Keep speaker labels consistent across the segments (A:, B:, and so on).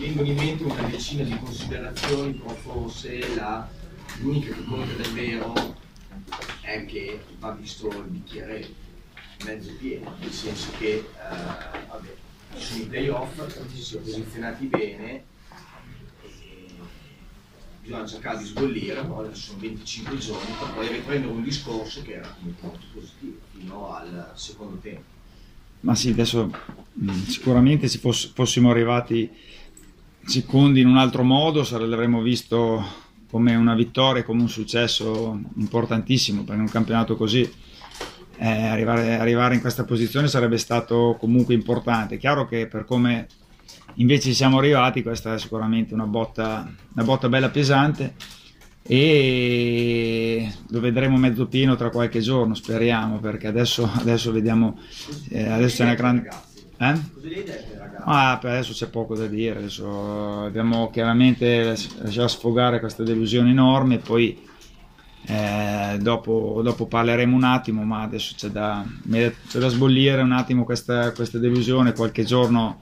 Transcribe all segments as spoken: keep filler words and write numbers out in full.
A: vengono in mente una decina di considerazioni, però forse l'unica che conta davvero è che va visto il bicchiere mezzo pieno, nel senso che eh, vabbè, sono i playoff, ci si è posizionati bene, bisogna cercare di sbollire, poi adesso sono venticinque giorni per poi riprendere un discorso che era molto positivo fino al secondo tempo.
B: Ma sì, adesso mh, sicuramente se foss- fossimo arrivati secondi in un altro modo l'avremmo visto come una vittoria, come un successo importantissimo, perché in un campionato così eh, arrivare, arrivare in questa posizione sarebbe stato comunque importante. È chiaro che per come invece siamo arrivati, questa è sicuramente una botta, una botta bella pesante, e lo vedremo mezzo pieno tra qualche giorno, speriamo, perché adesso, adesso vediamo, eh, adesso c'è una grande... Eh? Ah, per adesso c'è poco da dire, adesso abbiamo chiaramente lasciato sfogare questa delusione enorme, poi eh, dopo, dopo parleremo un attimo, ma adesso c'è da, c'è da sbollire un attimo questa, questa delusione, qualche giorno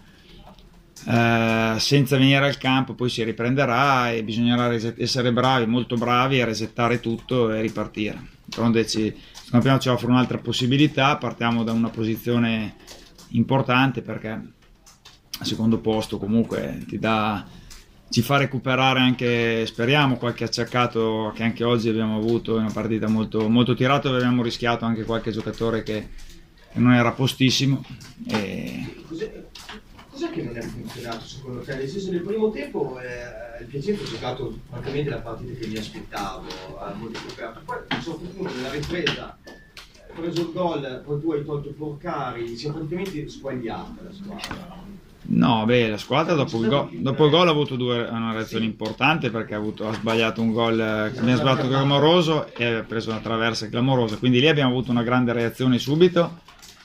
B: eh, senza venire al campo, poi si riprenderà e bisognerà essere bravi, molto bravi a resettare tutto e ripartire. D'altronde il campionato ci offre un'altra possibilità, partiamo da una posizione importante perché al secondo posto comunque ti dà, ci fa recuperare anche, speriamo, qualche acciaccato che anche oggi abbiamo avuto in una partita molto, molto tirata, dove abbiamo rischiato anche qualche giocatore che, che non era postissimo. E...
A: Cos'è, cos'è che non è funzionato secondo te? Nel senso, nel primo tempo eh, il Piacenza ha giocato francamente la partita che mi aspettavo, ha molto recuperato, poi a un certo punto nella ripresa ha preso il gol, poi tu hai tolto Porcari, si è praticamente squagliata la squadra.
B: No, beh, la squadra dopo il gol, dopo il gol ha avuto due, una reazione importante, perché ha, avuto, ha sbagliato un gol, abbiamo sbagliato clamoroso e ha preso una traversa clamorosa, quindi lì abbiamo avuto una grande reazione subito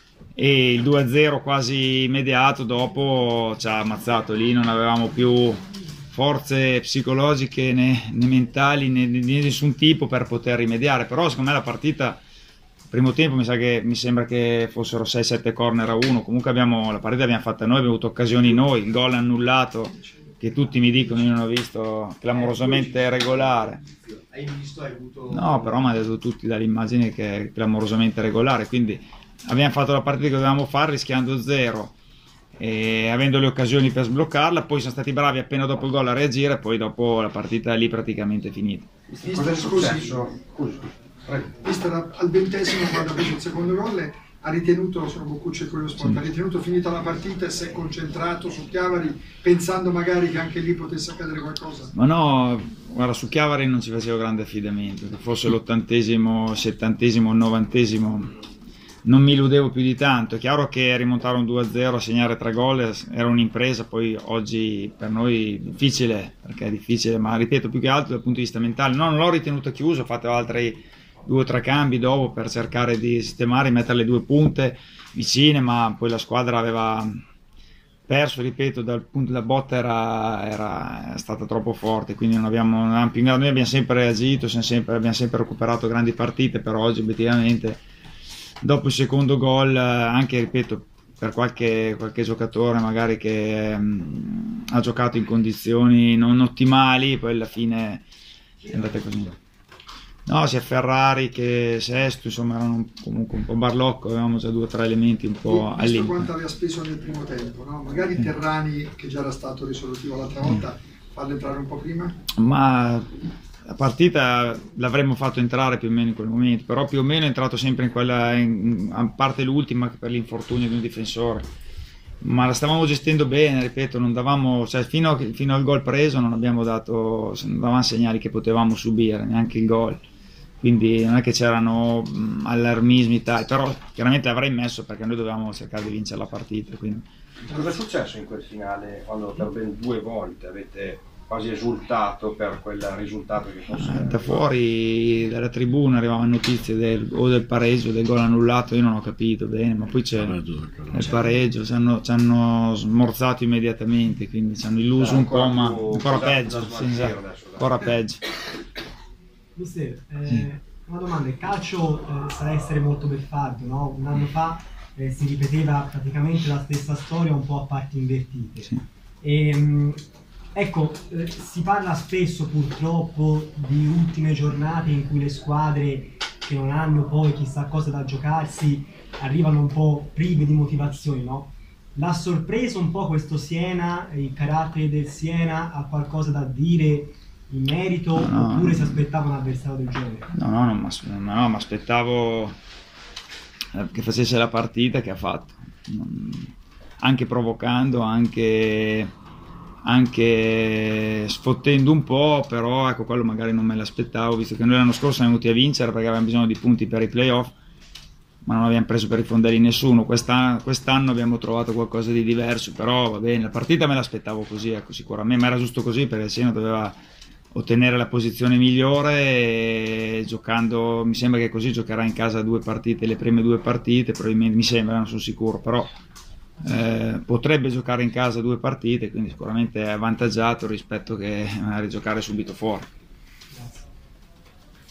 B: e il due a zero quasi immediato dopo ci ha ammazzato. Lì non avevamo più forze psicologiche né, né mentali né di nessun tipo per poter rimediare, però secondo me la partita... Primo tempo mi sa che mi sembra che fossero sei sette corner a uno, comunque abbiamo, la partita l'abbiamo fatta noi, abbiamo avuto occasioni noi, il gol annullato che tutti mi dicono, io non ho visto, clamorosamente regolare.
A: Hai visto, hai avuto...
B: No, però mi hanno detto tutti dall'immagine che è clamorosamente regolare, quindi abbiamo fatto la partita che dovevamo fare rischiando zero e avendo le occasioni per sbloccarla, poi sono stati bravi appena dopo il gol a reagire, poi dopo la partita è lì praticamente finita.
C: Cosa è successo? Scusa. Mister al ventesimo, quando ha preso il secondo gol, ha ritenuto, sono Boccucci e quello sport, sì. ha ritenuto finita la partita e si è concentrato su Chiavari, pensando magari che anche lì potesse accadere qualcosa?
B: Ma no, guarda, su Chiavari non ci facevo grande affidamento, che fosse l'ottantesimo, settantesimo, novantesimo, non mi illudevo più di tanto. È chiaro che rimontare un due a zero, a segnare tre gol era un'impresa, poi oggi per noi difficile, perché è difficile, ma ripeto, più che altro dal punto di vista mentale, no, non l'ho ritenuto chiuso, ho fatto altri due o tre cambi dopo per cercare di sistemare, mettere le due punte vicine, ma poi la squadra aveva perso, ripeto, dal punto della botta era, era stata troppo forte, quindi non abbiamo, non abbiamo più in grado. Noi abbiamo sempre reagito, siamo sempre, abbiamo sempre recuperato grandi partite, però oggi obiettivamente dopo il secondo gol, anche, ripeto, per qualche, qualche giocatore magari che um, ha giocato in condizioni non ottimali, poi alla fine è andata così. No, sia Ferrari che Sesto, insomma, erano comunque un po' barlocco, avevamo già due o tre elementi un po' all'interno.
C: Visto quanto aveva speso nel primo tempo, no? Magari mm. Terrani, che già era stato risolutivo l'altra volta, mm. farlo entrare un po' prima?
B: Ma la partita l'avremmo fatto entrare più o meno in quel momento, però più o meno è entrato sempre in quella, in, a parte l'ultima per l'infortunio di un difensore. Ma la stavamo gestendo bene, ripeto, non davamo, cioè fino, a, fino al gol preso non abbiamo dato, non davamo segnali che potevamo subire, neanche il gol. Quindi non è che c'erano mh, allarmismi tali, però chiaramente l'avrei messo perché noi dovevamo cercare di vincere la partita. Quindi.
D: Cosa è successo in quel finale quando per ben due volte avete quasi esultato per quel risultato che fosse?
B: Da fuori dalla tribuna arrivavano notizie del, o del pareggio o del gol annullato, io non ho capito bene, ma poi c'è il pareggio, ci hanno, ci hanno smorzato immediatamente, quindi ci hanno illuso un po', ma ancora peggio, sì, ancora peggio.
E: Mister, eh, sì. Una domanda, il calcio eh, sa essere molto beffardo, no? Un anno fa eh, si ripeteva praticamente la stessa storia un po' a parti invertite. Sì. E, mh, Ecco, eh, si parla spesso purtroppo di ultime giornate in cui le squadre che non hanno poi chissà cosa da giocarsi arrivano un po' prive di motivazioni, no? L'ha sorpreso un po' questo Siena, il carattere del Siena, ha qualcosa da dire in merito,
B: No,
E: oppure
B: no.
E: si aspettava un avversario del genere?
B: No, no, non m'as- no, mi aspettavo eh, che facesse la partita che ha fatto. Non- anche provocando, anche, anche sfottendo un po', però ecco, quello magari non me l'aspettavo, visto che noi l'anno scorso siamo venuti a vincere perché avevamo bisogno di punti per i playoff, ma non abbiamo preso per i fondelli nessuno. Quest'anno, quest'anno abbiamo trovato qualcosa di diverso, però va bene, la partita me l'aspettavo così, ecco, sicuramente, ma era giusto così perché il Siena doveva ottenere la posizione migliore e giocando, mi sembra che così giocherà in casa due partite, le prime due partite, probabilmente, mi sembra, non sono sicuro, però eh, potrebbe giocare in casa due partite, quindi sicuramente è avvantaggiato rispetto che magari giocare subito fuori.